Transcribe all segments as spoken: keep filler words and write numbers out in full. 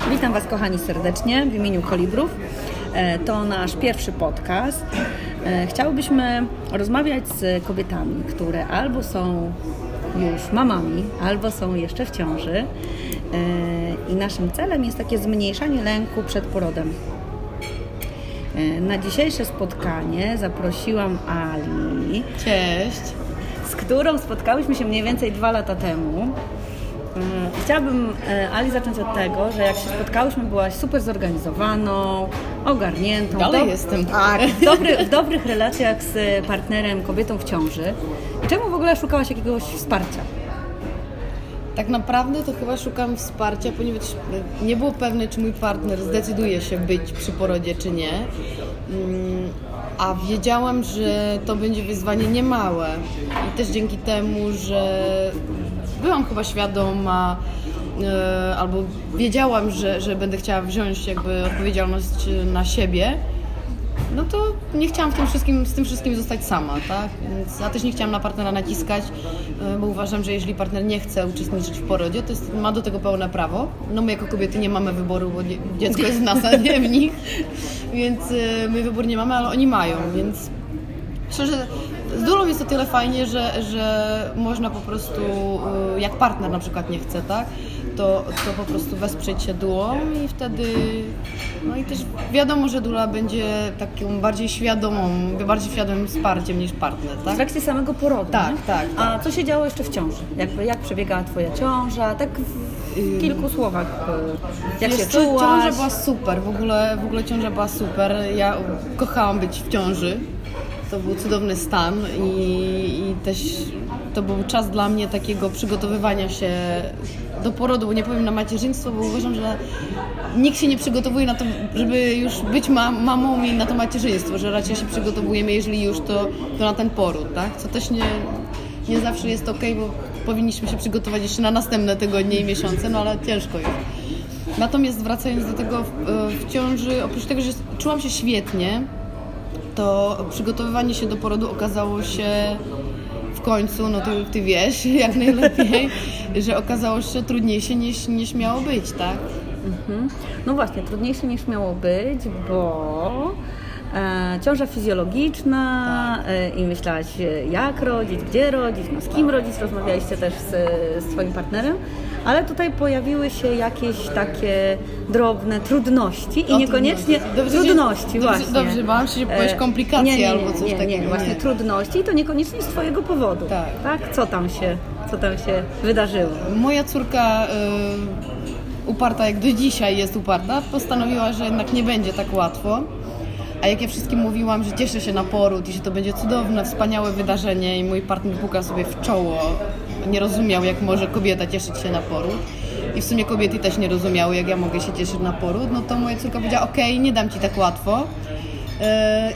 Witam Was, kochani, serdecznie w imieniu Kolibrów. To nasz pierwszy podcast. Chciałybyśmy rozmawiać z kobietami, które albo są już mamami, albo są jeszcze w ciąży. I naszym celem jest takie zmniejszanie lęku przed porodem. Na dzisiejsze spotkanie zaprosiłam Ali. Cześć. Z którą spotkałyśmy się mniej więcej dwa lata temu. Chciałabym, Ali, zacząć od tego, że jak się spotkałyśmy, byłaś super zorganizowaną, ogarniętą. Dalej do... jestem. Tak, w, dobry, w dobrych relacjach z partnerem, kobietą w ciąży. I czemu w ogóle szukałaś jakiegoś wsparcia? Tak naprawdę to chyba szukam wsparcia, ponieważ nie było pewne, czy mój partner zdecyduje się być przy porodzie, czy nie. A wiedziałam, że to będzie wyzwanie niemałe. I też dzięki temu, że byłam chyba świadoma, e, albo wiedziałam, że, że będę chciała wziąć jakby odpowiedzialność na siebie, no to nie chciałam w tym wszystkim, z tym wszystkim zostać sama, tak? Więc ja też nie chciałam na partnera naciskać, e, bo uważam, że jeżeli partner nie chce uczestniczyć w porodzie, to jest, ma do tego pełne prawo. No my jako kobiety nie mamy wyboru, bo nie, dziecko jest w nas, a nie w nich, więc e, my wybór nie mamy, ale oni mają, więc szczerze, z Dulą jest o tyle fajnie, że, że można po prostu, jak partner na przykład nie chce, tak, to, to po prostu wesprzeć się Dulą i wtedy, no i też wiadomo, że Dula będzie taką bardziej świadomą, bardziej świadomym wsparciem niż partner, tak? W trakcie samego porodu, tak, nie? tak, tak. A co się działo jeszcze w ciąży? Jakby, jak przebiegała Twoja ciąża? Tak w kilku słowach. Jak Wiesz się co, czułaś? Ciąża była super, w ogóle, w ogóle ciąża była super. Ja kochałam być w ciąży. To był cudowny stan i, i też to był czas dla mnie takiego przygotowywania się do porodu, bo nie powiem na macierzyństwo, bo uważam, że nikt się nie przygotowuje na to, żeby już być mam, mamą i na to macierzyństwo, że raczej się przygotowujemy, jeżeli już to, to na ten poród, tak? Co też nie, nie zawsze jest okej, bo powinniśmy się przygotować jeszcze na następne tygodnie i miesiące, no ale ciężko jest. Natomiast wracając do tego w, w ciąży, oprócz tego, że czułam się świetnie, to przygotowywanie się do porodu okazało się w końcu, no to ty wiesz jak najlepiej, że okazało się trudniejsze niż, niż miało być, tak? Mhm. No właśnie, trudniejsze niż miało być, bo e, ciąża fizjologiczna tak. e, i myślałaś, jak rodzić, gdzie rodzić, no z kim rodzić, rozmawialiście też z, z Twoim partnerem, ale tutaj pojawiły się jakieś takie drobne trudności i o, niekoniecznie dobrze, trudności, dobrze, właśnie. Dobrze, bałam się, że powiesz komplikacje nie, nie, nie, albo coś nie, nie, takiego. Nie, właśnie nie. Trudności i to niekoniecznie z Twojego powodu. Tak. tak? Co tam się, co tam się wydarzyło? Moja córka, y, uparta jak do dzisiaj jest uparta, postanowiła, że jednak nie będzie tak łatwo. A jak ja wszystkim mówiłam, że cieszę się na poród i że to będzie cudowne, wspaniałe wydarzenie i mój partner puka sobie w czoło, nie rozumiał, jak może kobieta cieszyć się na poród. I w sumie kobiety też nie rozumiały, jak ja mogę się cieszyć na poród, no to moja córka powiedziała, okej, okay, nie dam Ci tak łatwo yy,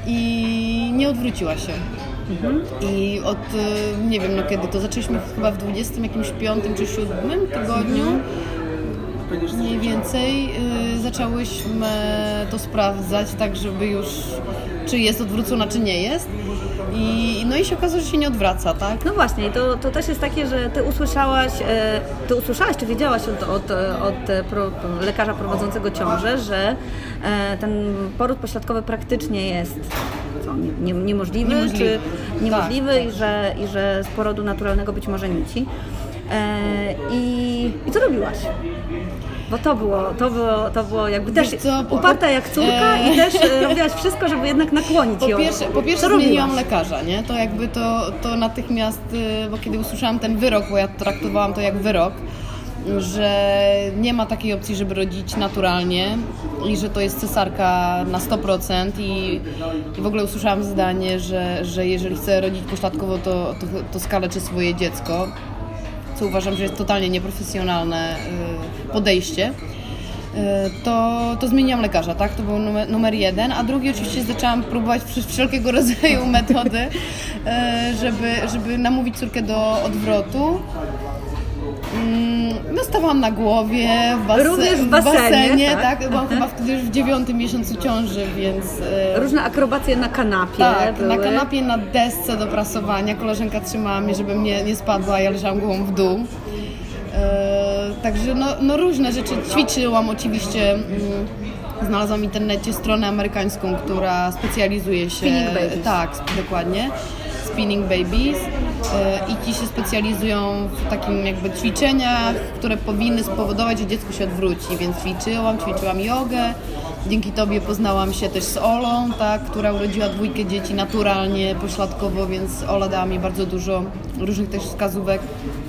i nie odwróciła się. Mhm. I od, yy, nie wiem, no kiedy to zaczęliśmy chyba w dwudziestym jakimś piątym czy siódmym tygodniu, mhm. mniej więcej yy, zaczęłyśmy to sprawdzać, tak żeby już, czy jest odwrócona, czy nie jest. I, no i się okazało, że się nie odwraca, tak? No właśnie, to, to też jest takie, że Ty usłyszałaś, Ty usłyszałaś, czy wiedziałaś od, od, od pro, lekarza prowadzącego ciążę, że ten poród pośladkowy praktycznie jest co, nie, nie, niemożliwy, niemożliwy, czy niemożliwy tak, i, że, i że z porodu naturalnego być może nici. I, i co robiłaś? Bo to było, to było, to było jakby też co, po, uparta jak córka e... i też robiłaś wszystko, żeby jednak nakłonić po ją. Pierwsze, po pierwsze zmieniłam lekarza, nie? To jakby to, to natychmiast, bo kiedy usłyszałam ten wyrok, bo ja traktowałam to jak wyrok, że nie ma takiej opcji, żeby rodzić naturalnie i że to jest cesarka na sto procent i, i w ogóle usłyszałam zdanie, że, że jeżeli chce rodzić pośladkowo, to, to, to skaleczy swoje dziecko. Co uważam, że jest totalnie nieprofesjonalne podejście, to, to zmieniłam lekarza, tak? To był numer, numer jeden, a drugi oczywiście zaczęłam próbować wszelkiego rodzaju metody, żeby, żeby namówić córkę do odwrotu. No stawałam na głowie, w, bas- Również w basenie, w basenie tak? tak? Byłam chyba wtedy już w dziewiątym miesiącu ciąży, więc... Różne akrobacje na kanapie Tak, były. na kanapie, na desce do prasowania. Koleżanka trzymała mnie, żebym nie, nie spadła, ja leżałam głową w dół. także no, no różne rzeczy ćwiczyłam oczywiście. Mm, Znalazłam w internecie stronę amerykańską, która specjalizuje się... Spinning Babies. Tak, dokładnie. Spinning Babies. I ci się specjalizują w takim jakby ćwiczeniach, które powinny spowodować, że dziecko się odwróci. Więc ćwiczyłam, ćwiczyłam jogę. Dzięki Tobie poznałam się też z Olą, tak, która urodziła dwójkę dzieci naturalnie, pośladkowo, więc Ola dała mi bardzo dużo różnych też wskazówek.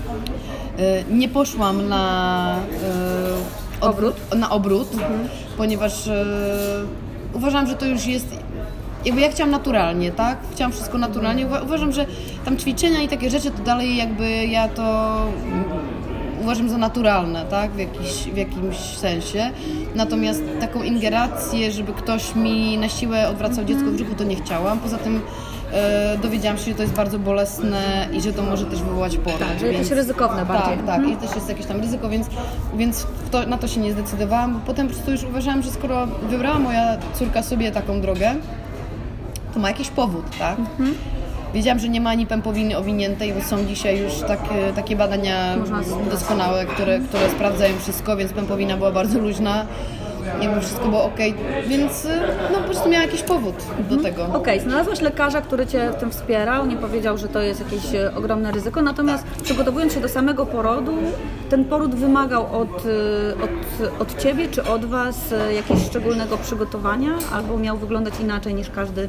Nie poszłam na... Od, obrót? Na obrót, mhm. ponieważ e, uważam, że to już jest, jakby ja chciałam naturalnie, tak? Chciałam wszystko naturalnie. Uwa- uważam, że tam ćwiczenia i takie rzeczy to dalej jakby ja to uważam za naturalne, tak? W, jakiś, w jakimś sensie. Natomiast taką ingerację, żeby ktoś mi na siłę odwracał dziecko w brzuchu, to nie chciałam. Poza tym e, dowiedziałam się, że to jest bardzo bolesne i że to może też wywołać poród. Tak, że jakieś ryzykowne bardziej. Tak, tak. Mhm. I też jest jakieś tam ryzyko, więc, więc to, na to się nie zdecydowałam, bo potem po prostu już uważałam, że skoro wybrała moja córka sobie taką drogę, to ma jakiś powód, tak? Mhm. Wiedziałam, że nie ma ani pępowiny owiniętej, bo są dzisiaj już takie, takie badania doskonałe, które, które sprawdzają wszystko, więc pępowina była bardzo luźna. Jakby wszystko było okej, więc no po prostu miała jakiś powód do tego. Okej, okay, znalazłaś lekarza, który Cię w tym wspierał, nie powiedział, że to jest jakieś ogromne ryzyko, natomiast tak. przygotowując się do samego porodu, ten poród wymagał od, od, od Ciebie czy od Was jakiegoś szczególnego przygotowania, albo miał wyglądać inaczej niż każdy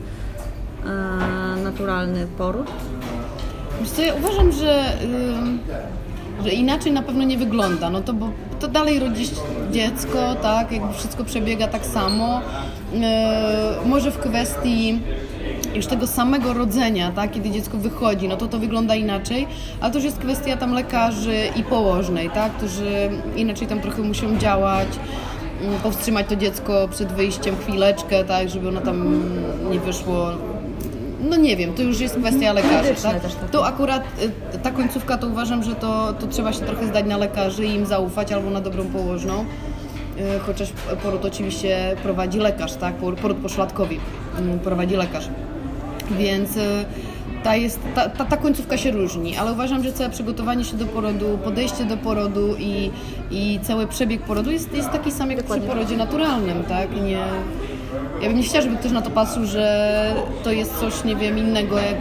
e, naturalny poród? Wiesz co, ja uważam, że... Yy... że inaczej na pewno nie wygląda, no to bo to dalej rodzi dziecko, tak, jakby wszystko przebiega tak samo. Yy, może w kwestii już tego samego rodzenia, tak, kiedy dziecko wychodzi, no to to wygląda inaczej, ale to już jest kwestia tam lekarzy i położnej, tak, którzy inaczej tam trochę muszą działać, yy, powstrzymać to dziecko przed wyjściem chwileczkę, tak, żeby ono tam nie wyszło. No nie wiem, to już jest kwestia lekarzy, tak? To akurat ta końcówka to uważam, że to, to trzeba się trochę zdać na lekarzy i im zaufać albo na dobrą położną. Chociaż poród oczywiście prowadzi lekarz, tak? Poród poszładkowy prowadzi lekarz. Więc ta, jest, ta, ta, ta końcówka się różni, ale uważam, że całe przygotowanie się do porodu, podejście do porodu i, i cały przebieg porodu jest, jest taki sam jak Dokładnie. Przy porodzie naturalnym, tak? Nie... Ja bym nie chciała, żeby ktoś na to patrzył, że to jest coś, nie wiem, innego jak...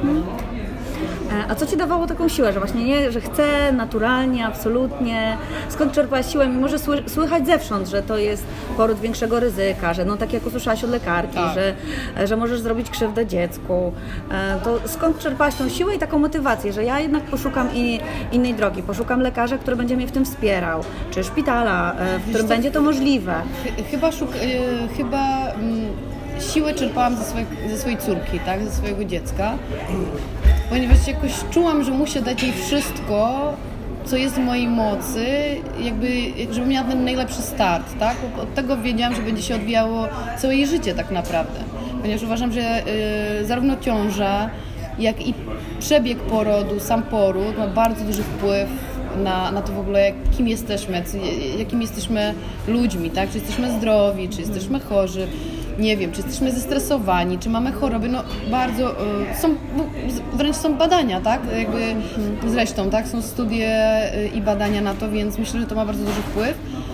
A co Ci dawało taką siłę, że właśnie nie, że chcę naturalnie, absolutnie? Skąd czerpałaś siłę? Mimo że sły, słychać zewsząd, że to jest poród większego ryzyka, że no tak jak usłyszałaś od lekarki, tak. że, że możesz zrobić krzywdę dziecku. To skąd czerpałaś tą siłę i taką motywację, że ja jednak poszukam i, innej drogi, poszukam lekarza, który będzie mnie w tym wspierał, czy szpitala, w którym będzie to możliwe? Chyba, szuk- chyba mm, siłę czerpałam ze swojej, ze swojej córki, tak, ze swojego dziecka. Ponieważ jakoś czułam, że muszę dać jej wszystko, co jest w mojej mocy, jakby, żeby miała ten najlepszy start, tak? Od tego wiedziałam, że będzie się odwijało całe jej życie tak naprawdę. Ponieważ uważam, że y, zarówno ciąża, jak i przebieg porodu, sam poród ma bardzo duży wpływ na, na to w ogóle, jak, kim jesteśmy, jakim jesteśmy ludźmi, tak? Czy jesteśmy zdrowi, czy jesteśmy chorzy. Nie wiem, czy jesteśmy zestresowani, czy mamy choroby, no bardzo, y, są, no, wręcz są badania, tak, jakby hmm. zresztą, tak, są studie y, i badania na to, więc myślę, że to ma bardzo duży wpływ.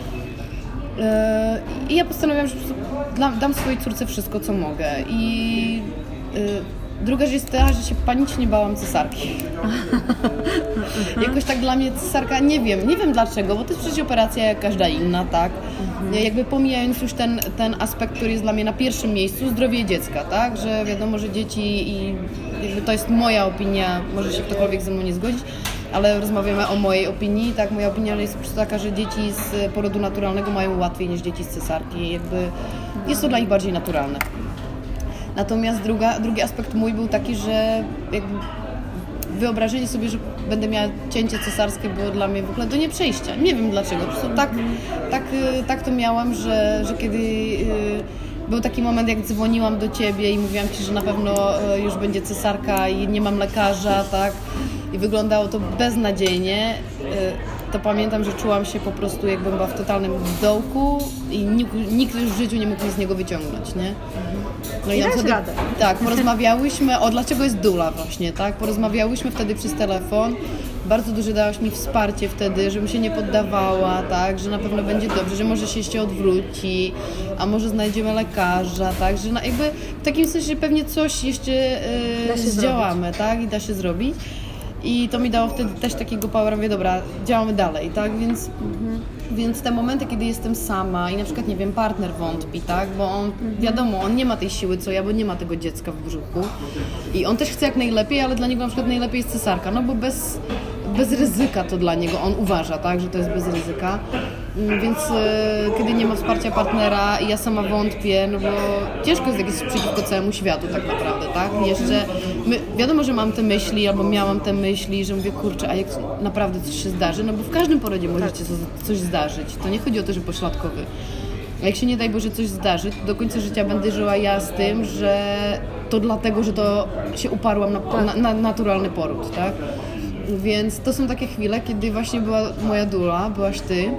Y, I ja postanowiłam, że dla, dam swojej córce wszystko, co mogę. I y, druga rzecz jest ta, że się panicznie bałam cesarki. Jakoś tak dla mnie cesarka, nie wiem, nie wiem dlaczego, bo to jest przecież operacja jak każda inna, tak? Mhm. Jakby pomijając już ten, ten aspekt, który jest dla mnie na pierwszym miejscu, zdrowie dziecka, tak? Że wiadomo, że dzieci i jakby to jest moja opinia, może się ktokolwiek ze mną nie zgodzić, ale rozmawiamy o mojej opinii, tak? Moja opinia jest po prostu taka, że dzieci z porodu naturalnego mają łatwiej niż dzieci z cesarki, jakby jest to dla nich bardziej naturalne. Natomiast druga, drugi aspekt mój był taki, że jakby wyobrażenie sobie, że będę miała cięcie cesarskie było dla mnie w ogóle do nieprzejścia. Nie wiem dlaczego. Po prostu tak, tak, tak to miałam, że, że kiedy był taki moment, jak dzwoniłam do Ciebie i mówiłam Ci, że na pewno już będzie cesarka i nie mam lekarza, tak? I wyglądało to beznadziejnie, to pamiętam, że czułam się po prostu, jakbym była w totalnym dołku i nikt, nikt już w życiu nie mógł mnie z niego wyciągnąć, nie? No i ja wtedy, radę. Tak, porozmawiałyśmy, o dlaczego jest dula właśnie, tak? Porozmawiałyśmy wtedy przez telefon, bardzo duże dałaś mi wsparcie wtedy, żebym się nie poddawała, tak, że na pewno będzie dobrze, że może się jeszcze odwróci, a może znajdziemy lekarza, tak, że na, jakby w takim sensie pewnie coś jeszcze yy, zdziałamy, zrobić. Tak, i da się zrobić. I to mi dało wtedy też takiego power, mówię, dobra, działamy dalej, tak, więc, mhm. więc te momenty, kiedy jestem sama i na przykład, nie wiem, partner wątpi, tak, bo on, mhm. wiadomo, on nie ma tej siły co ja, bo nie ma tego dziecka w brzuchu i on też chce jak najlepiej, ale dla niego na przykład najlepiej jest cesarka, no bo bez, bez ryzyka to dla niego, on uważa, tak, że to jest bez ryzyka, więc e, kiedy nie ma wsparcia partnera i ja sama wątpię, no bo ciężko jest jakieś przeciwko całemu światu tak naprawdę, tak, jeszcze my, wiadomo, że mam te myśli, albo miałam te myśli, że mówię, kurczę, a jak naprawdę coś się zdarzy, no bo w każdym porodzie może się coś zdarzyć, to nie chodzi o to, że pośladkowy. A jak się nie daj Boże coś zdarzy, to do końca życia będę żyła ja z tym, że to dlatego, że to się uparłam na, na, na naturalny poród, tak? Więc to są takie chwile, kiedy właśnie była moja dula, byłaś ty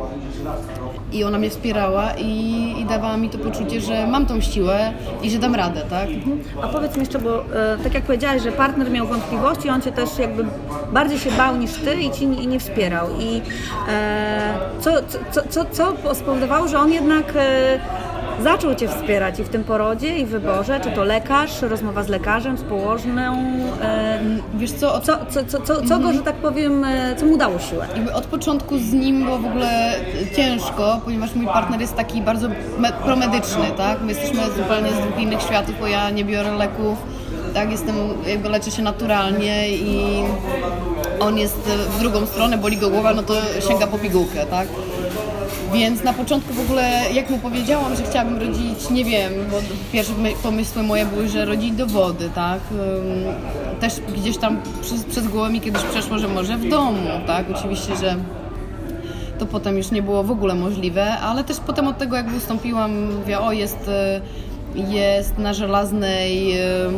i ona mnie wspierała i, i dawała mi to poczucie, że mam tą siłę i że dam radę, tak? A powiedz mi jeszcze, bo e, tak jak powiedziałaś, że partner miał wątpliwości, on cię też jakby bardziej się bał niż ty i ci nie, nie wspierał. I e, co, co, co, co spowodowało, że on jednak e, zaczął cię wspierać i w tym porodzie, i w wyborze? Czy to lekarz, rozmowa z lekarzem, z położną? E, Wiesz co? Od... Co, co, co, co, co go, że tak powiem, co mu dało siłę? Jakby od początku z nim było w ogóle ciężko, ponieważ mój partner jest taki bardzo me- promedyczny, tak? My jesteśmy zupełnie z dwóch innych światów, bo ja nie biorę leków, tak? Jestem, jakby leczę się naturalnie i on jest w drugą stronę, boli go głowa, no to sięga po pigułkę, tak? Więc na początku w ogóle, jak mu powiedziałam, że chciałabym rodzić, nie wiem, bo pierwsze pomysły moje były, że rodzić do wody, tak? Też gdzieś tam przez, przez głowę mi kiedyś przeszło, że może w domu, tak? Oczywiście, że to potem już nie było w ogóle możliwe, ale też potem od tego jakby ustąpiłam, mówię, o jest, jest na Żelaznej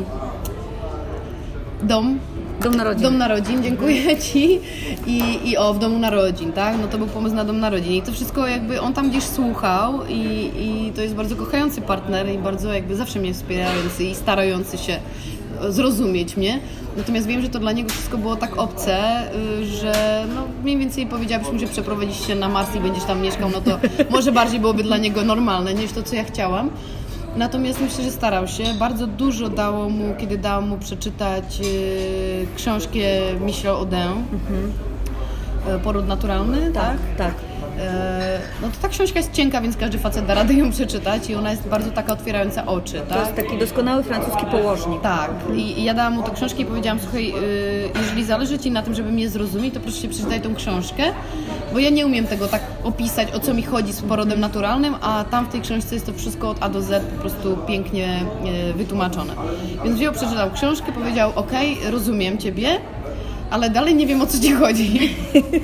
dom, Dom narodzin. Dom narodzin, dziękuję Ci. I, I o, w domu narodzin, tak? No to był pomysł na dom narodzin. I to wszystko jakby on tam gdzieś słuchał i, i to jest bardzo kochający partner i bardzo jakby zawsze mnie wspierający i starający się zrozumieć mnie. Natomiast wiem, że to dla niego wszystko było tak obce, że no mniej więcej powiedziałabyś mu, że przeprowadzisz się na Mars i będziesz tam mieszkał, no to może bardziej byłoby dla niego normalne niż to, co ja chciałam. Natomiast myślę, że starał się. Bardzo dużo dało mu, kiedy dałam mu przeczytać yy, książkę Michel Oden, mhm. Poród naturalny, tak? Tak, tak. No to ta książka jest cienka, więc każdy facet da radę ją przeczytać i ona jest bardzo taka otwierająca oczy, tak? To jest taki doskonały francuski położnik. Tak. I, i ja dałam mu tę książkę i powiedziałam, słuchaj, yy, jeżeli zależy Ci na tym, żeby mnie zrozumieć, to proszę Cię, przeczytaj tą książkę, bo ja nie umiem tego tak opisać, o co mi chodzi z porodem naturalnym, a tam w tej książce jest to wszystko od A do Z po prostu pięknie yy, wytłumaczone. Więc wziął, przeczytał książkę, powiedział, okej, okay, rozumiem Ciebie, ale dalej nie wiem, o co Ci chodzi.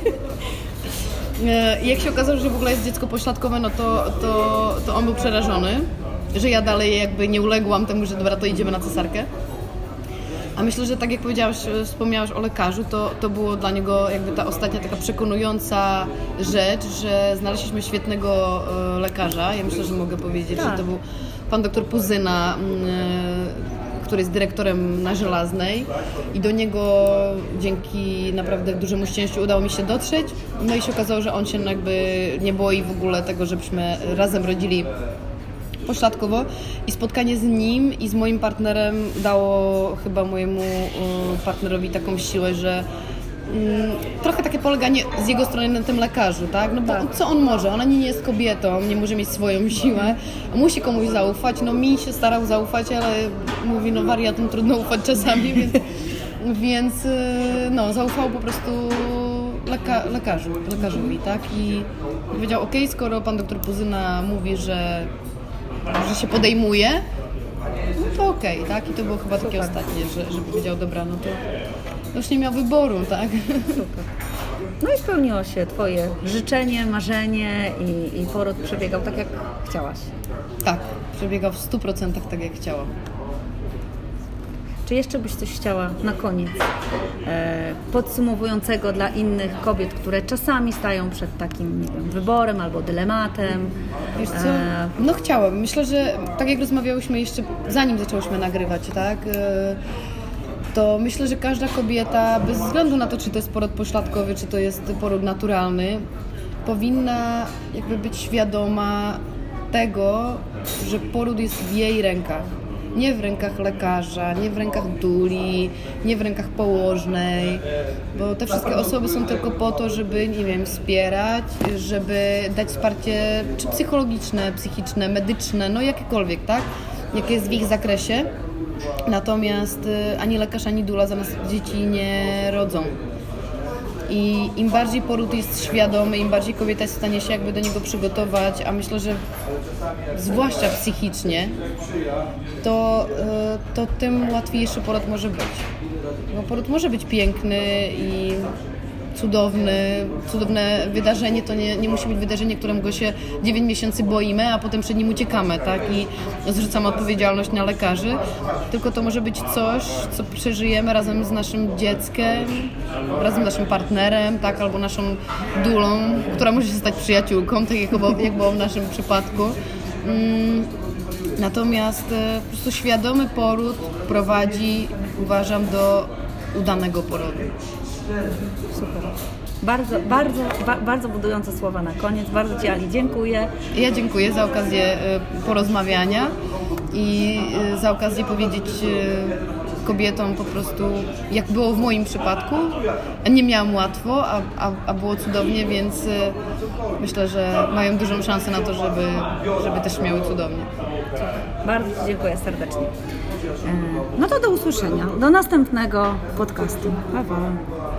I jak się okazało, że w ogóle jest dziecko pośladkowe, no to, to, to on był przerażony, że ja dalej jakby nie uległam temu, że dobra, to idziemy na cesarkę. A myślę, że tak jak powiedziałaś, wspomniałaś o lekarzu, to, to było dla niego jakby ta ostatnia taka przekonująca rzecz, że znaleźliśmy świetnego lekarza. Ja myślę, że mogę powiedzieć, tak. że to był pan doktor Puzyna, który jest dyrektorem na Żelaznej i do niego dzięki naprawdę dużemu szczęściu udało mi się dotrzeć. No i się okazało, że on się jakby nie boi w ogóle tego, żebyśmy razem rodzili pośladkowo i spotkanie z nim i z moim partnerem dało chyba mojemu partnerowi taką siłę, że mm, trochę takie poleganie z jego strony na tym lekarzu, tak? No bo tak. co on może? Ona nie jest kobietą, nie może mieć swoją siłę, musi komuś zaufać, no mi się starał zaufać, ale mówi, no wariatom trudno ufać czasami, więc, więc no zaufał po prostu leka, lekarzu, lekarzowi, tak? I powiedział, okej, okay, skoro pan doktor Puzyna mówi, że że się podejmuje, no to okej, okay, tak? I to było chyba takie Super. ostatnie, że, że powiedział, dobra, no to już nie miał wyboru, tak? Super. No i spełniło się Twoje życzenie, marzenie i, i poród przebiegał tak, jak chciałaś. Tak, przebiegał w stu procentach tak, jak chciałam. Czy jeszcze byś coś chciała na koniec e, podsumowującego dla innych kobiet, które czasami stają przed takim, nie wiem, wyborem albo dylematem? Wiesz co? E... No chciałam. Myślę, że tak jak rozmawiałyśmy jeszcze zanim zaczęłyśmy nagrywać, tak? E, to myślę, że każda kobieta, bez względu na to, czy to jest poród pośladkowy, czy to jest poród naturalny, powinna jakby być świadoma tego, że poród jest w jej rękach. Nie w rękach lekarza, nie w rękach duli, nie w rękach położnej, bo te wszystkie osoby są tylko po to, żeby, nie wiem, wspierać, żeby dać wsparcie czy psychologiczne, psychiczne, medyczne, no jakiekolwiek, tak? Jakie jest w ich zakresie. Natomiast ani lekarz, ani dula za nas dzieci nie rodzą. I im bardziej poród jest świadomy, im bardziej kobieta jest w stanie się jakby do niego przygotować, a myślę, że zwłaszcza psychicznie, to, to tym łatwiejszy poród może być. Bo poród może być piękny i cudowny, cudowne wydarzenie, to nie, nie musi być wydarzenie, którego się dziewięć miesięcy boimy, a potem przed nim uciekamy, tak? I zrzucamy odpowiedzialność na lekarzy, tylko to może być coś, co przeżyjemy razem z naszym dzieckiem, razem z naszym partnerem, tak? Albo naszą dulą, która może się stać przyjaciółką, tak jak było, jak było w naszym przypadku. Mm, natomiast po prostu świadomy poród prowadzi, uważam, do udanego porodu. Super. Bardzo, bardzo, ba, bardzo budujące słowa na koniec. Bardzo Ci, Ali, dziękuję. Ja dziękuję za okazję porozmawiania i za okazję powiedzieć kobietom po prostu, jak było w moim przypadku. Nie miałam łatwo, a, a, a było cudownie, więc myślę, że mają dużą szansę na to, żeby, żeby też miały cudownie. Bardzo Ci dziękuję serdecznie. No to do usłyszenia. Do następnego podcastu. Pa, pa.